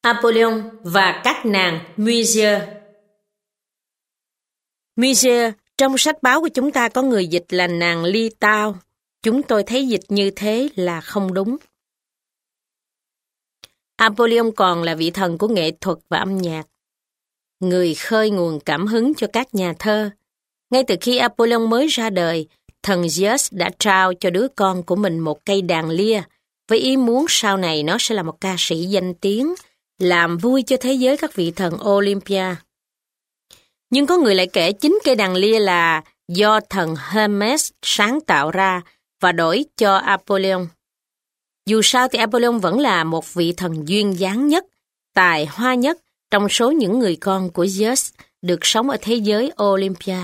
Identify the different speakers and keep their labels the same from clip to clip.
Speaker 1: Apollyon và các nàng Muses. Muses, trong sách báo của chúng ta có người dịch là nàng Ly Tao. Chúng tôi thấy dịch như thế là không đúng. Apollyon còn là vị thần của nghệ thuật và âm nhạc, người khơi nguồn cảm hứng cho các nhà thơ. Ngay từ khi Apollyon mới ra đời, thần Zeus đã trao cho đứa con của mình một cây đàn lia, với ý muốn sau này nó sẽ là một ca sĩ danh tiếng, làm vui cho thế giới các vị thần Olympia. Nhưng có người lại kể chính cây đàn lia là do thần Hermes sáng tạo ra và đổi cho Apollyon. Dù sao thì Apollyon vẫn là một vị thần duyên dáng nhất, tài hoa nhất trong số những người con của Zeus được sống ở thế giới Olympia.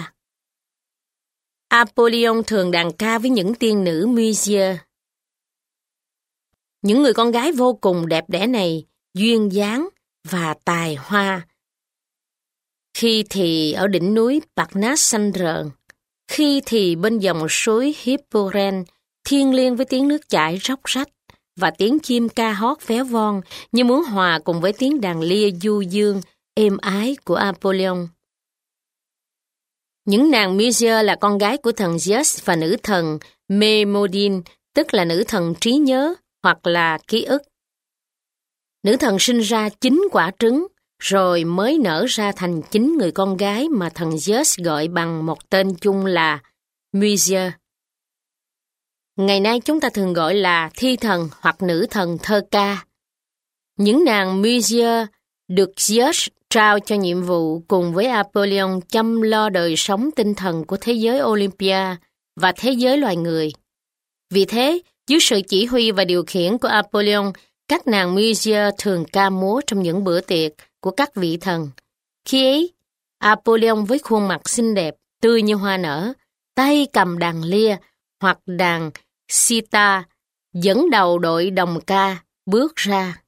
Speaker 1: Apollyon thường đàn ca với những tiên nữ Muses. Những người con gái vô cùng đẹp đẽ này, duyên dáng và tài hoa. Khi thì ở đỉnh núi Parnasse xanh rợn, khi thì bên dòng suối Hipporen, thiêng liêng với tiếng nước chảy róc rách và tiếng chim ca hót véo von như muốn hòa cùng với tiếng đàn lia du dương, êm ái của Apollyon. Những nàng Muses là con gái của thần Zeus và nữ thần Memodine, tức là nữ thần trí nhớ hoặc là ký ức. Nữ thần sinh ra 9 quả trứng, rồi mới nở ra thành 9 người con gái mà thần Zeus gọi bằng một tên chung là Muses. Ngày nay chúng ta thường gọi là thi thần hoặc nữ thần thơ ca. Những nàng Muses được Zeus trao cho nhiệm vụ cùng với Apollyon chăm lo đời sống tinh thần của thế giới Olympia và thế giới loài người. Vì thế, dưới sự chỉ huy và điều khiển của Apollyon, các nàng Muses thường ca múa trong những bữa tiệc của các vị thần. Khi ấy, Apollyon với khuôn mặt xinh đẹp, tươi như hoa nở, tay cầm đàn lia hoặc đàn sitar, dẫn đầu đội đồng ca bước ra.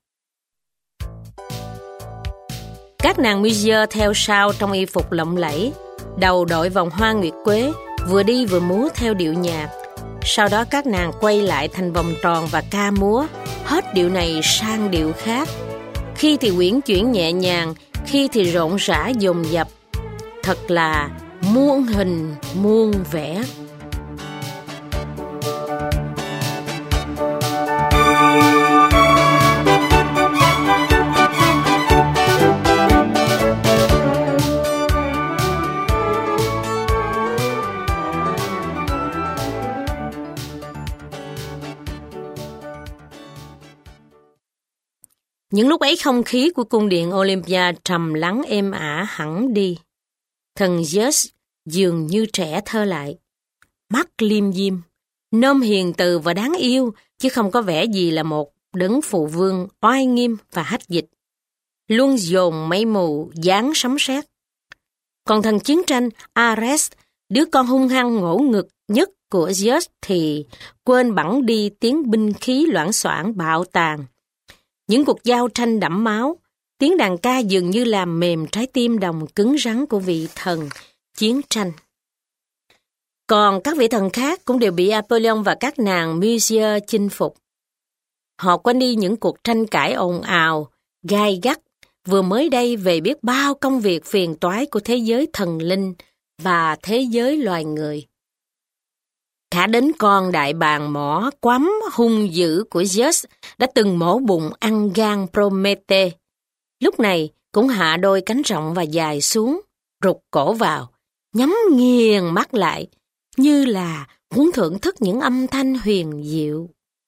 Speaker 1: Các nàng Muses theo sau trong y phục lộng lẫy, đầu đội vòng hoa nguyệt quế, vừa đi vừa múa theo điệu nhạc. Sau đó các nàng quay lại thành vòng tròn và ca múa, hết điệu này sang điệu khác. Khi thì uyển chuyển nhẹ nhàng, khi thì rộn rã dồn dập. Thật là muôn hình muôn vẻ. Những lúc ấy không khí của cung điện Olympia trầm lắng êm ả hẳn đi. Thần Zeus dường như trẻ thơ lại. Mắt liêm diêm, nôm hiền từ và đáng yêu, chứ không có vẻ gì là một đấng phụ vương oai nghiêm và hách dịch. Luôn dồn mây mù, giáng sấm sét. Còn thần chiến tranh Ares, đứa con hung hăng ngỗ ngực nhất của Zeus thì quên bẵng đi tiếng binh khí loảng xoảng bạo tàn. Những cuộc giao tranh đẫm máu, tiếng đàn ca dường như làm mềm trái tim đồng cứng rắn của vị thần chiến tranh. Còn các vị thần khác cũng đều bị Apollyon và các nàng Muses chinh phục. Họ quên đi những cuộc tranh cãi ồn ào, gai gắt, vừa mới đây về biết bao công việc phiền toái của thế giới thần linh và thế giới loài người. Cả đến con đại bàng mỏ quắm hung dữ của Zeus đã từng mổ bụng ăn gan Promete. Lúc này cũng hạ đôi cánh rộng và dài xuống, rụt cổ vào, nhắm nghiền mắt lại, như là muốn thưởng thức những âm thanh huyền diệu.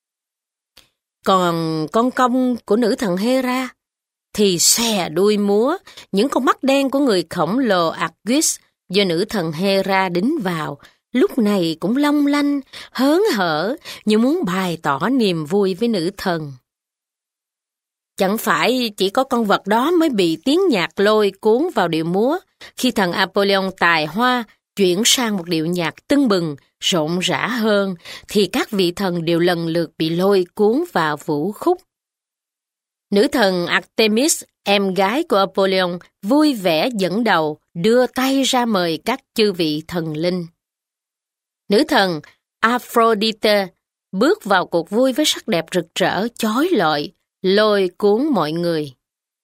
Speaker 1: Còn con công của nữ thần Hera thì xòe đuôi múa, những con mắt đen của người khổng lồ Argus do nữ thần Hera đính vào, lúc này cũng long lanh, hớn hở như muốn bày tỏ niềm vui với nữ thần. Chẳng phải chỉ có con vật đó mới bị tiếng nhạc lôi cuốn vào điệu múa, khi thần Apollyon tài hoa chuyển sang một điệu nhạc tưng bừng, rộn rã hơn, thì các vị thần đều lần lượt bị lôi cuốn vào vũ khúc. Nữ thần Artemis, em gái của Apollyon, vui vẻ dẫn đầu, đưa tay ra mời các chư vị thần linh. Nữ thần Aphrodite bước vào cuộc vui với sắc đẹp rực rỡ, chói lọi, lôi cuốn mọi người.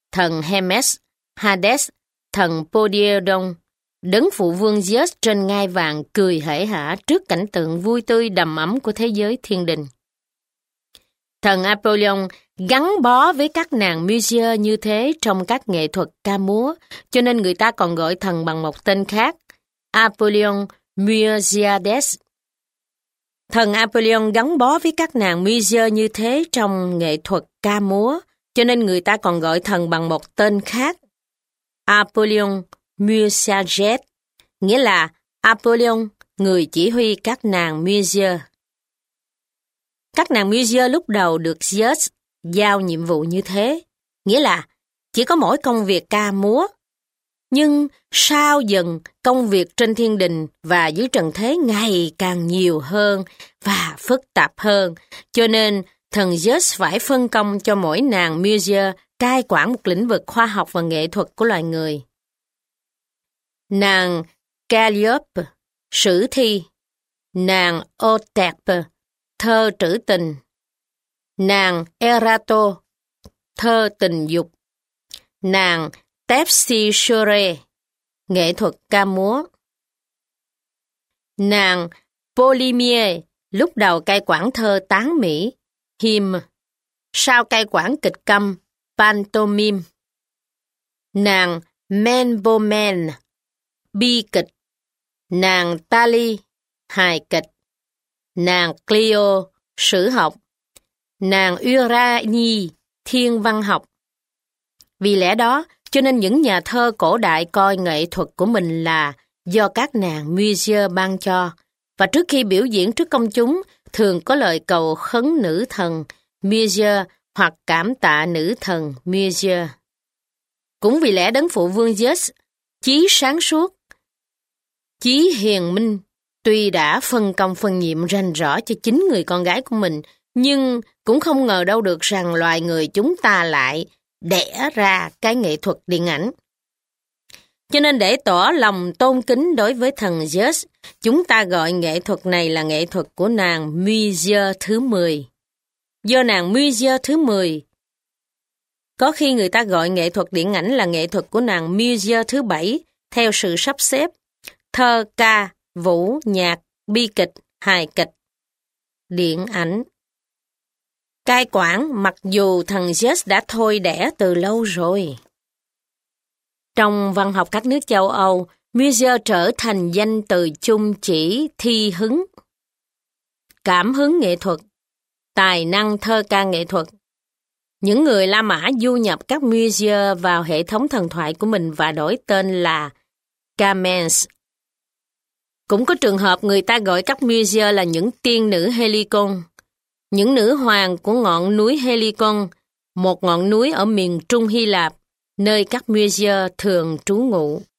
Speaker 1: thần Hermes, Hades, thần Poseidon, đấng phụ vương Zeus trên ngai vàng cười hể hả trước cảnh tượng vui tươi đầm ấm của thế giới thiên đình. Thần Apollyon gắn bó với các nàng Muse như thế trong các nghệ thuật ca múa, cho nên người ta còn gọi thần bằng một tên khác, Apollyon Musaeades. Thần Apollyon gắn bó với các nàng Muse như thế trong nghệ thuật ca múa, cho nên người ta còn gọi thần bằng một tên khác, Apollyon Musaeades, nghĩa là Apollyon, người chỉ huy các nàng Muse. Các nàng Muse lúc đầu được Zeus giao nhiệm vụ như thế, nghĩa là chỉ có mỗi công việc ca múa. Nhưng sau dần, công việc trên thiên đình và dưới trần thế ngày càng nhiều hơn và phức tạp hơn, cho nên thần Zeus phải phân công cho mỗi nàng Muse cai quản một lĩnh vực khoa học và nghệ thuật của loài người. Nàng Calliope, sử thi; nàng Otepe, thơ trữ tình; nàng Erato, thơ tình dục; nàng Terpsichore, nghệ thuật ca múa; nàng Polymnie, lúc đầu cai quản thơ tán mỹ, hymn, sau cai quản kịch câm, pantomime; nàng Melpomene, bi kịch; nàng Thalie, hài kịch; nàng Clio, sử học; nàng Uranie, thiên văn học. Vì lẽ đó, cho nên những nhà thơ cổ đại coi nghệ thuật của mình là do các nàng Muse ban cho, và trước khi biểu diễn trước công chúng, thường có lời cầu khấn nữ thần Muse hoặc cảm tạ nữ thần Muse. Cũng vì lẽ đấng phụ vương Zeus, chí sáng suốt, chí hiền minh, tuy đã phân công phân nhiệm rành rõ cho chính người con gái của mình, nhưng cũng không ngờ đâu được rằng loài người chúng ta lại đẻ ra cái nghệ thuật điện ảnh. Cho nên để tỏ lòng tôn kính đối với thần Zeus, chúng ta gọi nghệ thuật này là nghệ thuật của nàng Muse thứ 10. Do nàng Muse thứ 10, có khi người ta gọi nghệ thuật điện ảnh là nghệ thuật của nàng Muse thứ 7, theo sự sắp xếp thơ, ca, vũ, nhạc, bi kịch, hài kịch, điện ảnh. Cai quản mặc dù thần Zeus đã thôi đẻ từ lâu rồi. Trong văn học các nước châu Âu, Muse trở thành danh từ chung chỉ thi hứng, cảm hứng nghệ thuật, tài năng thơ ca nghệ thuật. Những người La Mã du nhập các Muse vào hệ thống thần thoại của mình và đổi tên là Carmens. Cũng có trường hợp người ta gọi các Muse là những tiên nữ Helicon, những nữ hoàng của ngọn núi Helicon, một ngọn núi ở miền Trung Hy Lạp, nơi các Muse thường trú ngụ.